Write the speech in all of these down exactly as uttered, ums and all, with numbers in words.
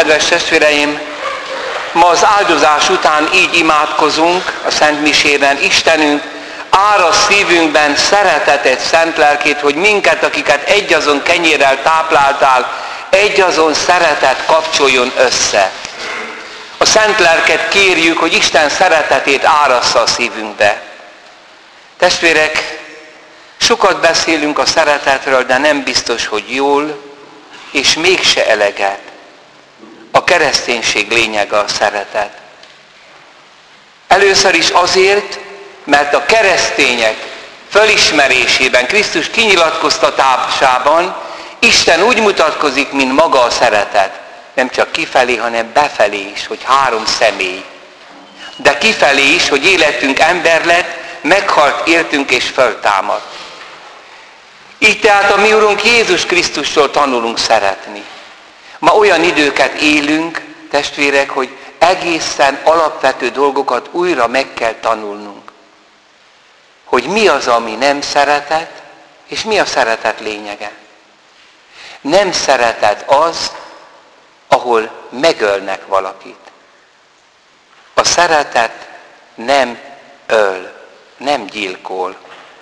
Kedves testvéreim, ma az áldozás után így imádkozunk a Szent Misében. Istenünk, áraszt szívünkben szeretetet, szent lelkét, hogy minket, akiket egyazon kenyérrel tápláltál, egyazon szeretet kapcsoljon össze. A szent lelket kérjük, hogy Isten szeretetét árassza a szívünkbe. Testvérek, sokat beszélünk a szeretetről, de nem biztos, hogy jól, és mégse eleget. A kereszténység lényege a szeretet. Először is azért, mert a keresztények fölismerésében, Krisztus kinyilatkoztatásában Isten úgy mutatkozik, mint maga a szeretet. Nem csak kifelé, hanem befelé is, hogy három személy. De kifelé is, hogy életünk ember lett, meghalt értünk és föltámad. Így tehát a mi Urunk Jézus Krisztustól tanulunk szeretni. Ma olyan időket élünk, testvérek, hogy egészen alapvető dolgokat újra meg kell tanulnunk. Hogy mi az, ami nem szeretet, és mi a szeretet lényege. Nem szeretet az, ahol megölnek valakit. A szeretet nem öl, nem gyilkol.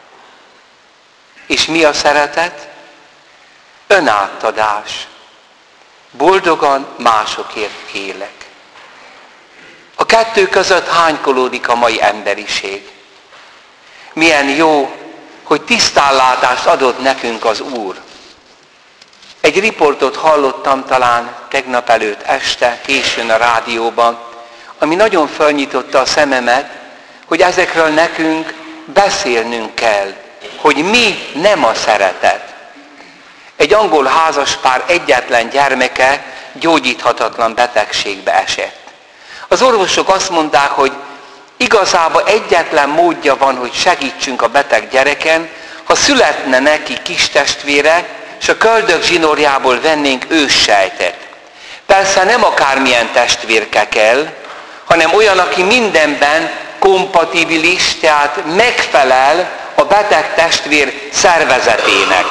És mi a szeretet? Önátadás. Boldogan másokért élek. A kettő között hánykolódik a mai emberiség. Milyen jó, hogy tisztánlátást adott nekünk az Úr. Egy riportot hallottam talán tegnap előtt este, későn a rádióban, ami nagyon felnyitotta a szememet, hogy ezekről nekünk beszélnünk kell, hogy mi nem a szeretet. Egy angol házaspár egyetlen gyermeke gyógyíthatatlan betegségbe esett. Az orvosok azt mondták, hogy igazából egyetlen módja van, hogy segítsünk a beteg gyereken, ha születne neki kis testvére, és a köldök zsinórjából vennénk őssejtet. Persze nem akármilyen testvérke kell, hanem olyan, aki mindenben kompatibilis, tehát megfelel a beteg testvér szervezetének.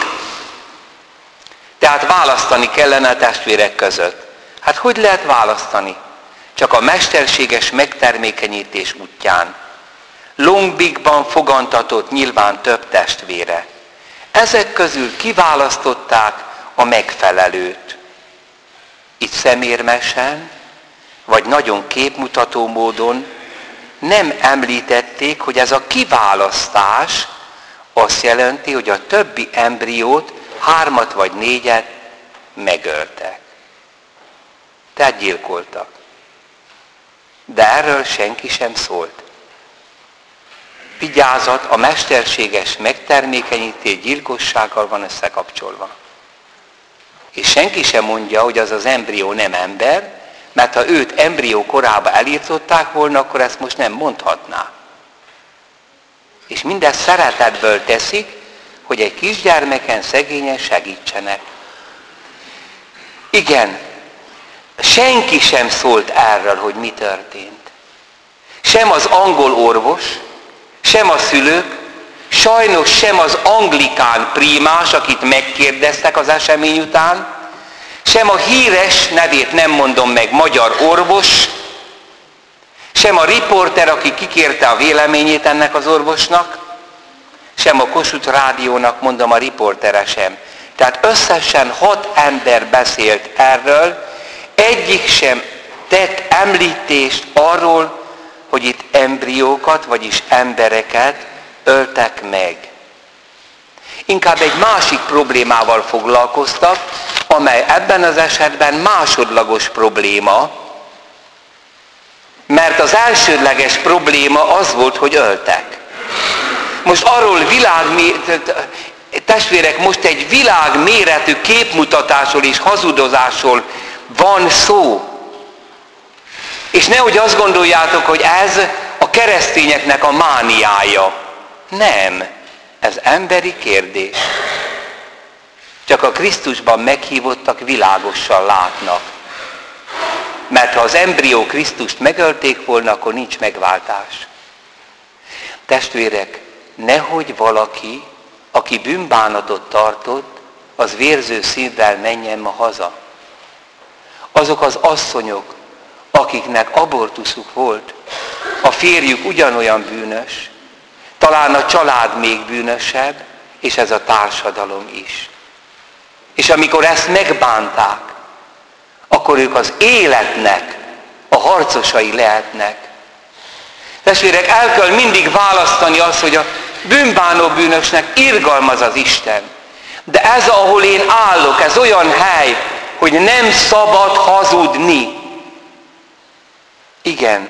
Tehát választani kellene a testvérek között. Hát hogy lehet választani? Csak a mesterséges megtermékenyítés útján. Lombikban fogantatott nyilván több testvére. Ezek közül kiválasztották a megfelelőt. Itt szemérmesen, vagy nagyon képmutató módon nem említették, hogy ez a kiválasztás azt jelenti, hogy a többi embriót, hármat vagy négyet megöltek. Tehát gyilkoltak. De erről senki sem szólt. Vigyázat, a mesterséges megtermékenyítés gyilkossággal van összekapcsolva. És senki sem mondja, hogy az az embrió nem ember, mert ha őt embrió korába elírtották volna, akkor ezt most nem mondhatná. És mindezt szeretetből teszik, hogy egy kisgyermeken szegényen segítsenek. Igen, senki sem szólt erről, hogy mi történt. Sem az angol orvos, sem a szülők, sajnos sem az anglikán prímás, akit megkérdeztek az esemény után, sem a híres, nevét nem mondom meg, magyar orvos, sem a riporter, aki kikérte a véleményét ennek az orvosnak, sem a Kossuth Rádiónak, mondom, a riportere sem. Tehát összesen hat ember beszélt erről, egyik sem tett említést arról, hogy itt embriókat, vagyis embereket öltek meg. Inkább egy másik problémával foglalkoztak, amely ebben az esetben másodlagos probléma, mert az elsődleges probléma az volt, hogy öltek. Most arról világ, testvérek, most egy világméretű képmutatásról és hazudozásról van szó. És nehogy azt gondoljátok, hogy ez a keresztényeknek a mániája. Nem, ez emberi kérdés. Csak a Krisztusban meghívottak világosan látnak. Mert ha az embrió Krisztust megölték volna, akkor nincs megváltás. Testvérek, nehogy valaki, aki bűnbánatot tartott, az vérző szívvel menjen ma haza. azok az asszonyok, akiknek abortuszuk volt, a férjük ugyanolyan bűnös, talán a család még bűnösebb, és ez a társadalom is. És amikor ezt megbánták, akkor ők az életnek a harcosai lehetnek. Testvérek, el kell mindig választani azt, hogy a bűnbánó bűnösnek irgalmaz az Isten. De ez, ahol én állok, ez olyan hely, hogy nem szabad hazudni. Igen.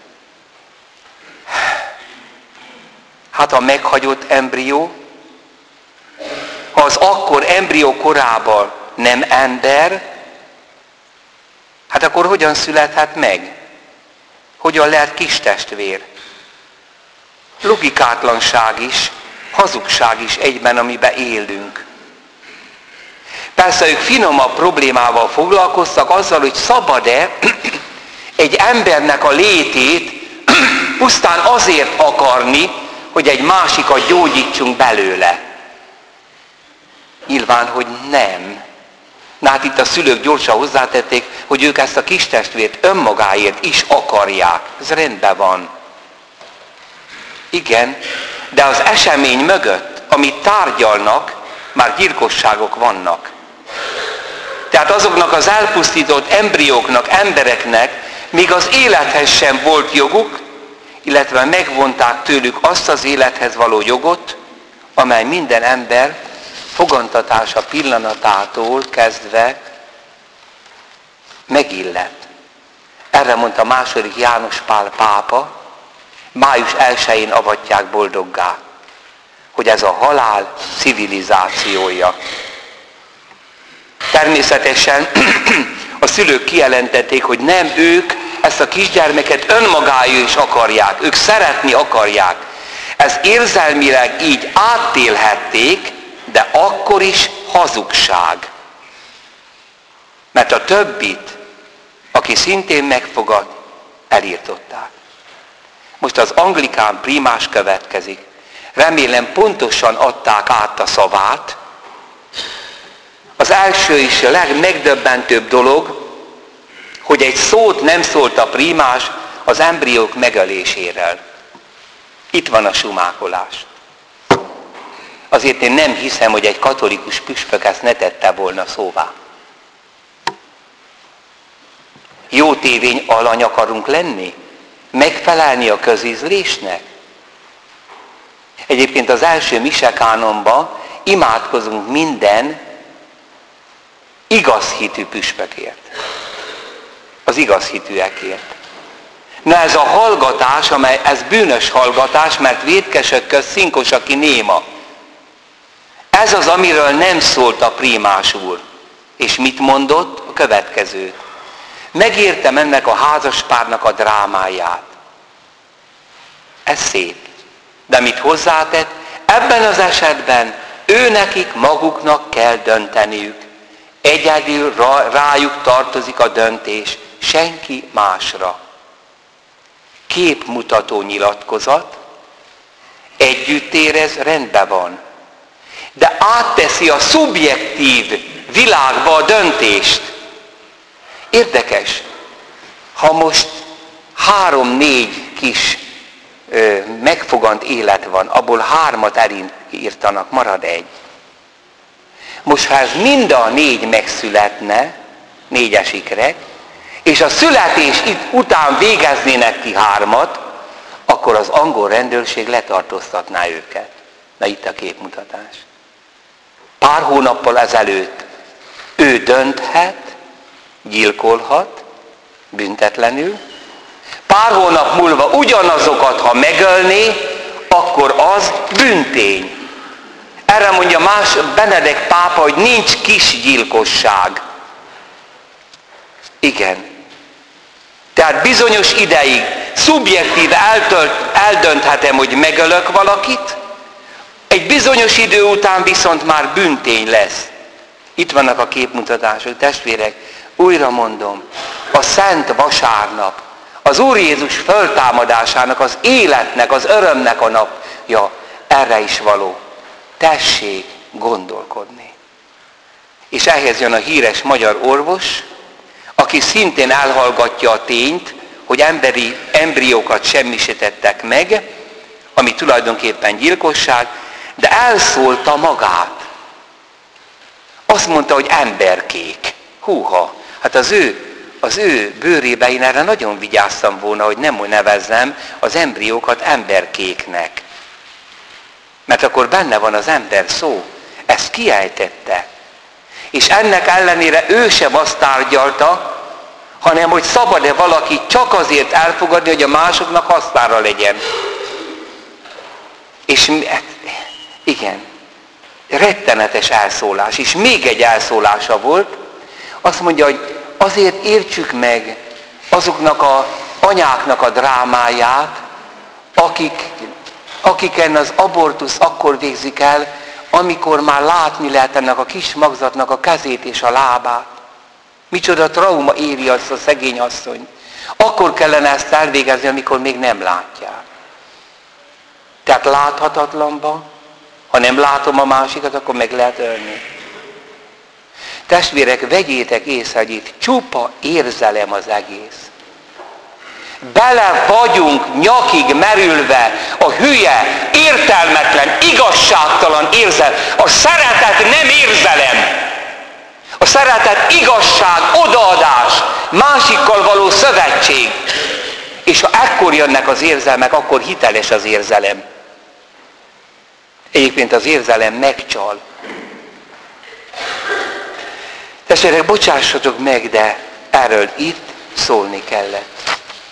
Hát a meghagyott embrió, ha az akkor embrió korában nem ember, hát akkor hogyan születhet meg? Hogyan lehet kistestvér? Logikátlanság is, hazugság is egyben, amiben élünk. Persze ők finomabb problémával foglalkoztak, azzal, hogy szabad-e egy embernek a létét pusztán azért akarni, hogy egy másikat gyógyítsunk belőle. Nyilván, hogy nem. Na hát itt a szülők gyorsan hozzátették, hogy ők ezt a kistestvért önmagáért is akarják. Ez rendben van. Igen, de az esemény mögött, amit tárgyalnak, már gyilkosságok vannak. Tehát azoknak az elpusztított embrióknak, embereknek még az élethez sem volt joguk, illetve megvonták tőlük azt az élethez való jogot, amely minden ember fogantatása pillanatától kezdve megillet. Erre mondta második János Pál pápa, május elsején avatják boldoggá, hogy ez a halál civilizációja. Természetesen a szülők kijelentették, hogy nem ők ezt a kisgyermeket önmagájú is akarják, ők szeretni akarják. Ez érzelmileg így átélhették, de akkor is hazugság. Mert a többit, aki szintén megfogad, elírtották. Most az anglikán primás következik. Remélem pontosan adták át a szavát. Az első és a legmegdöbbentőbb dolog, hogy egy szót nem szólt a primás az embriók megöléséről. Itt van a sumákolás. Azért én nem hiszem, hogy egy katolikus püspök ezt ne tette volna szóvá. Jó tévény alany akarunk lenni? Megfelelni a közízlésnek? Egyébként az első misekánonban imádkozunk minden igaz hitű püspökért. Az igaz hitűekért. Na ez a hallgatás, amely ez bűnös hallgatás, mert vétkesek közt szinkos, aki néma. Ez az, amiről nem szólt a prímás úr. És mit mondott? A következőt. Megértem ennek a házaspárnak a drámáját. Ez szép. De mit hozzátett? Ebben az esetben ő nekik maguknak kell dönteniük. Egyedül rájuk tartozik a döntés, senki másra. Képmutató nyilatkozat, együtt érez, rendben van. De átteszi a szubjektív világba a döntést. Érdekes, ha most három-négy kis ö, megfogant élet van, abból hármat elírtanak, marad egy. Most ha ez mind a négy megszületne, négyes ikrek, és a születés után végeznének ki hármat, akkor az angol rendőrség letartóztatná őket. Na itt a képmutatás. Pár hónappal ezelőtt ő dönthet, gyilkolhat, büntetlenül. Pár hónap múlva ugyanazokat, ha megölné, akkor az bűntény. Erre mondja más Benedek pápa, hogy nincs kis gyilkosság. Igen. Tehát bizonyos ideig szubjektív eltölt, eldönthetem, hogy megölök valakit, egy bizonyos idő után viszont már bűntény lesz. Itt vannak a képmutatások, testvérek, újra mondom, a Szent Vasárnap, az Úr Jézus föltámadásának, az életnek, az örömnek a napja, erre is való. Tessék gondolkodni. És ehhez jön a híres magyar orvos, aki szintén elhallgatja a tényt, hogy emberi embriókat semmisítettek meg, ami tulajdonképpen gyilkosság, de elszólta magát. Azt mondta, hogy emberkék. Húha, hát az ő, az ő bőrébe én erre nagyon vigyáztam volna, hogy nem nevezzem az embriókat emberkéknek. Mert akkor benne van az ember szó. Ezt kiejtette. És ennek ellenére ő sem azt tárgyalta, hanem hogy szabad-e valaki csak azért elfogadni, hogy a másoknak hasznára legyen. És igen, rettenetes elszólás. És még egy elszólása volt, azt mondja, hogy azért értsük meg azoknak az anyáknak a drámáját, akik, akiken az abortusz akkor végzik el, amikor már látni lehet ennek a kis magzatnak a kezét és a lábát. Micsoda trauma éri azt a szegény asszonyt. Akkor kellene ezt elvégezni, amikor még nem látják. Tehát láthatatlanba, ha nem látom a másikat, akkor meg lehet ölni. Testvérek, vegyétek észre, hogy itt csupa érzelem az egész. Bele vagyunk nyakig merülve a hülye, értelmetlen, igazságtalan érzelem. A szeretet nem érzelem. A szeretet igazság, odaadás, másikkal való szövetség. És ha ekkor jönnek az érzelmek, akkor hiteles az érzelem. Egyébként az érzelem megcsal. Testvérek, bocsássatok meg, de erről itt szólni kellett.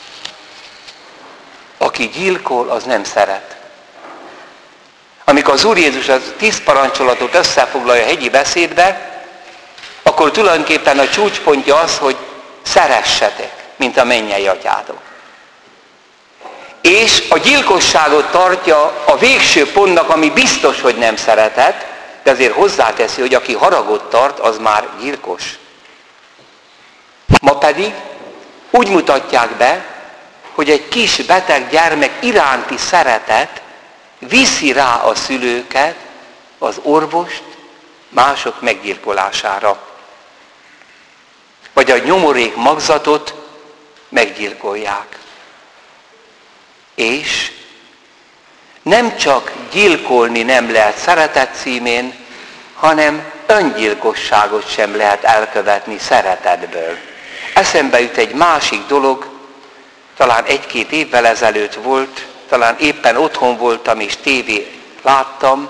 Aki gyilkol, az nem szeret. Amikor az Úr Jézus a tíz parancsolatot összefoglalja a hegyi beszédbe, akkor tulajdonképpen a csúcspontja az, hogy szeressetek, mint a mennyei atyátok. És a gyilkosságot tartja a végső pontnak, ami biztos, hogy nem szeretet, de azért hozzáteszi, hogy aki haragot tart, az már gyilkos. Ma pedig úgy mutatják be, hogy egy kis beteg gyermek iránti szeretet viszi rá a szülőket, az orvost mások meggyilkolására. Vagy a nyomorék magzatot meggyilkolják. És nem csak gyilkolni nem lehet szeretet címén, hanem öngyilkosságot sem lehet elkövetni szeretetből. Eszembe jut egy másik dolog, talán egy-két évvel ezelőtt volt, talán éppen otthon voltam és tévét láttam,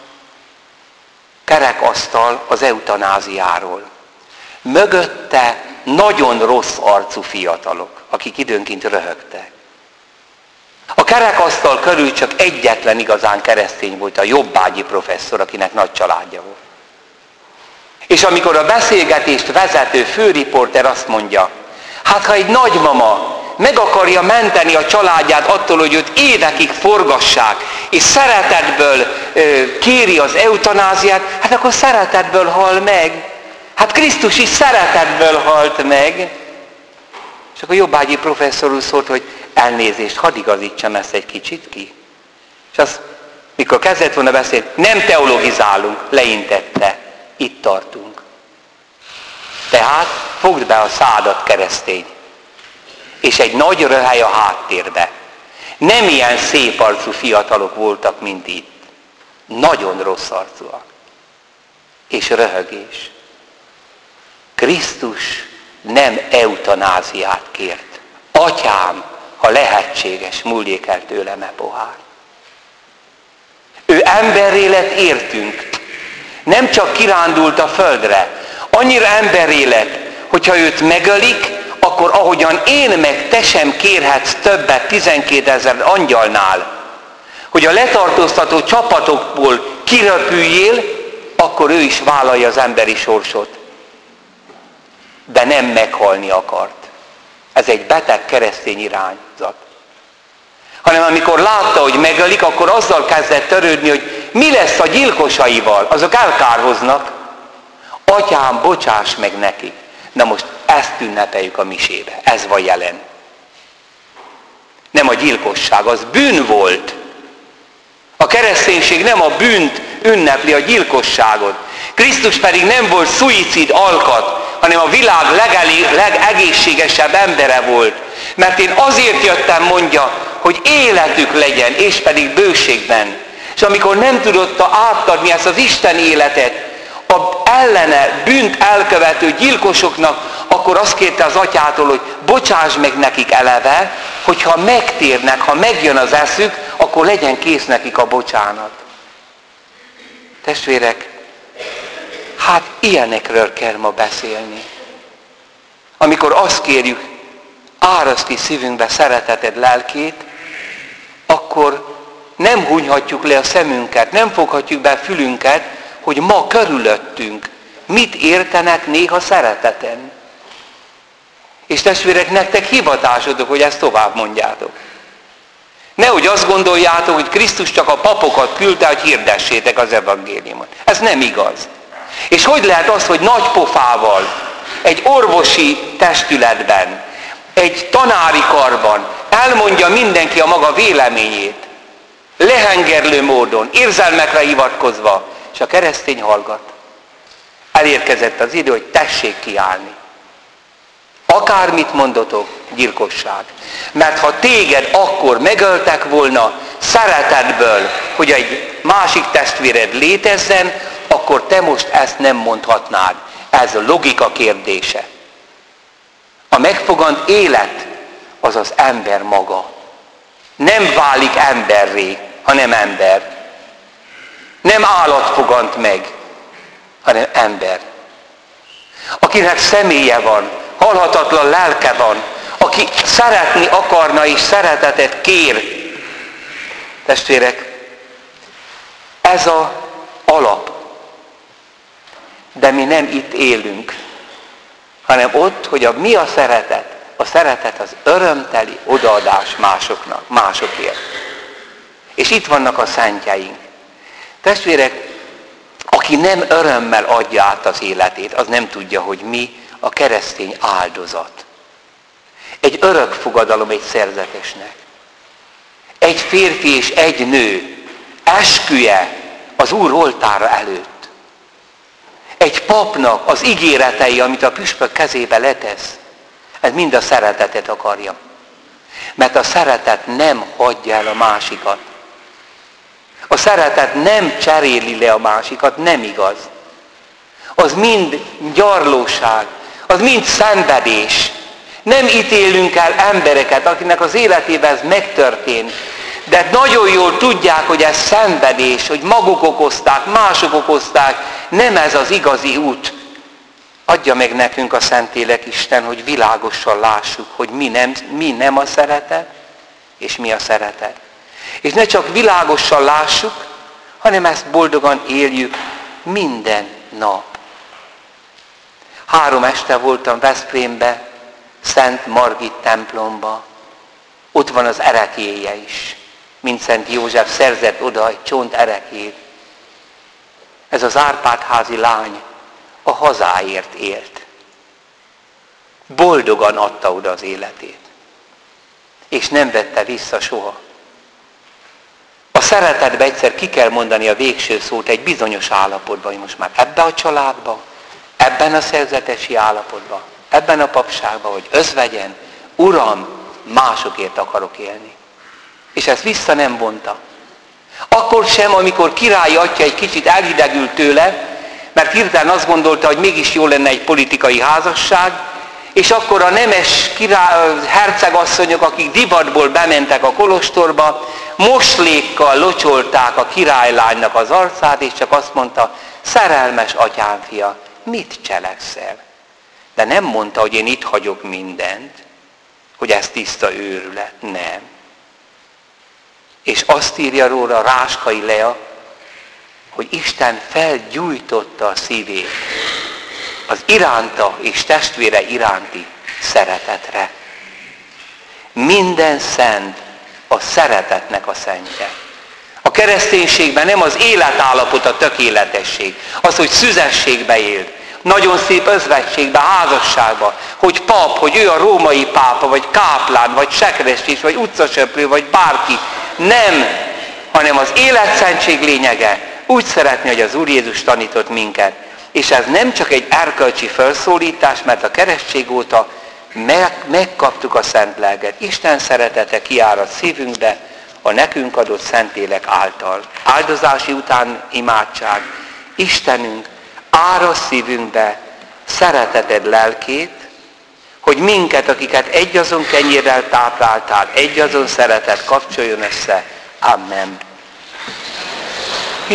kerekasztal az eutanáziáról. Mögötte nagyon rossz arcú fiatalok, akik időnként röhögtek. A kerekasztal körül csak egyetlen igazán keresztény volt, a Jobbágyi professzor, akinek nagy családja volt. És amikor a beszélgetést vezető főriporter azt mondja, hát ha egy nagymama meg akarja menteni a családját attól, hogy őt évekig forgassák, és szeretetből ö, kéri az eutanáziát, hát akkor szeretetből hal meg. Hát Krisztus is szeretetből halt meg. És akkor Jobbágyi professzor úr szólt, hogy elnézést, hadd igazítsam ezt egy kicsit ki. És az, mikor kezdett volna beszélni, nem teologizálunk, leintette. Itt tartunk. Tehát fogd be a szádat, keresztény. És egy nagy röhely a háttérbe. Nem ilyen szép arcú fiatalok voltak, mint itt. Nagyon rossz arcúak. És röhögés. Krisztus nem eutanáziát kért. Atyám, ha lehetséges, múljék el tőlem e pohár. Ő emberré lett értünk. Nem csak kirándult a földre. Annyira emberré lett, hogyha őt megölik, akkor ahogyan én meg te sem kérhetsz többet tizenkétezer angyalnál, hogy a letartóztató csapatokból kiröpüljél, akkor ő is vállalja az emberi sorsot. De nem meghalni akart. Ez egy beteg keresztény irányzat. Hanem amikor látta, hogy megölik, akkor azzal kezdett törődni, hogy mi lesz a gyilkosaival. Azok elkárhoznak. Atyám, bocsáss meg nekik. Na most ezt ünnepeljük a misébe. Ez van jelen. Nem a gyilkosság, az bűn volt. A kereszténység nem a bűnt ünnepli, a gyilkosságot. Krisztus pedig nem volt szuicid alkat, hanem a világ legelé, legegészségesebb embere volt. Mert én azért jöttem, mondja, hogy életük legyen, és pedig bőségben. És amikor nem tudott átadni ezt az Isten életet a ellene bűnt elkövető gyilkosoknak, akkor azt kérte az atyától, hogy bocsáss meg nekik eleve, hogyha megtérnek, ha megjön az eszük, akkor legyen kész nekik a bocsánat. Testvérek, hát ilyenekről kell ma beszélni. Amikor azt kérjük, árasd ki szívünkbe szereteted lelkét, akkor nem hunyhatjuk le a szemünket, nem foghatjuk be a fülünket, hogy ma körülöttünk mit értenek néha szereteten. És testvérek, nektek hivatásodok, hogy ezt tovább mondjátok. Nehogy azt gondoljátok, hogy Krisztus csak a papokat küldte, hogy hirdessétek az evangéliumot. Ez nem igaz. És hogy lehet az, hogy nagy pofával, egy orvosi testületben, egy tanári karban elmondja mindenki a maga véleményét, lehengerlő módon, érzelmekre hivatkozva, és a keresztény hallgat. Elérkezett az idő, hogy tessék kiállni. Akármit mondotok, gyilkosság. Mert ha téged akkor megöltek volna szeretetből, hogy egy másik testvéred létezzen, akkor te most ezt nem mondhatnád. Ez a logika kérdése. A megfogant élet az az ember maga. Nem válik emberré, hanem ember. Nem állat fogant meg, hanem ember. Akinek személye van, halhatatlan lelke van, aki szeretni akarna és szeretetet kér. Testvérek, ez az alap. De mi nem itt élünk, hanem ott, hogy a, mi a szeretet? A szeretet az örömteli odaadás másoknak, másokért. És itt vannak a szentjeink. Testvérek, aki nem örömmel adja át az életét, az nem tudja, hogy mi a keresztény áldozat. Egy örök fogadalom egy szerzetesnek. Egy férfi és egy nő esküje az Úr oltára előtt. Egy papnak az ígéretei, amit a püspök kezébe letesz, ez mind a szeretetet akarja. Mert a szeretet nem hagyja el a másikat. A szeretet nem cseréli le a másikat, nem igaz. Az mind gyarlóság, az mind szenvedés. Nem ítélünk el embereket, akinek az életében ez megtörtént. De nagyon jól tudják, hogy ez szenvedés, hogy maguk okozták, mások okozták. Nem ez az igazi út. Adja meg nekünk a Szentlélek Isten, hogy világosan lássuk, hogy mi nem, mi nem a szeretet, és mi a szeretet. És ne csak világosan lássuk, hanem ezt boldogan éljük minden nap. Három este voltam Veszprémbe, Szent Margit templomba. Ott van az erekéje is. Mint Szent József szerzett oda egy csont erekét. Ez az Árpád-házi lány a hazáért élt. Boldogan adta oda az életét. És nem vette vissza soha. A szeretetbe egyszer ki kell mondani a végső szót egy bizonyos állapotban, hogy most már ebbe a családba, ebben a szerzetesi állapotban, ebben a papságban, hogy özvegyen, Uram, másokért akarok élni. És ezt vissza nem vonta. Akkor sem, amikor királyi atya egy kicsit elhidegült tőle, mert hirtelen azt gondolta, hogy mégis jó lenne egy politikai házasság, és akkor a nemes király, hercegasszonyok, akik divatból bementek a kolostorba, moslékkal locsolták a királylánynak az arcát, és csak azt mondta, szerelmes atyám fia, mit cselekszel? De nem mondta, hogy én itt hagyok mindent, hogy ez tiszta őrület. Nem. És azt írja róla Ráskai Lea, hogy Isten felgyújtotta a szívét az iránta és testvére iránti szeretetre. Minden szent a szeretetnek a szentje. A kereszténységben nem az életállapot a tökéletesség, az, hogy szüzességbe élt, nagyon szép özvegységbe, házasságba, hogy pap, hogy ő a római pápa, vagy káplán, vagy sekrestés, vagy utcasöprő, vagy bárki. Nem, hanem az életszentség lényege. Úgy szeretni, hogy az Úr Jézus tanított minket. És ez nem csak egy erkölcsi felszólítás, mert a keresztség óta meg, megkaptuk a Szent Lelket. Isten szeretete kiárad szívünkbe a nekünk adott Szentlélek által. Áldozási után imádság. Istenünk, árasz szívünkbe szereteted lelkét, hogy minket, akiket egyazon kenyérrel tápláltál, egyazon szeretet kapcsoljon össze. Amen.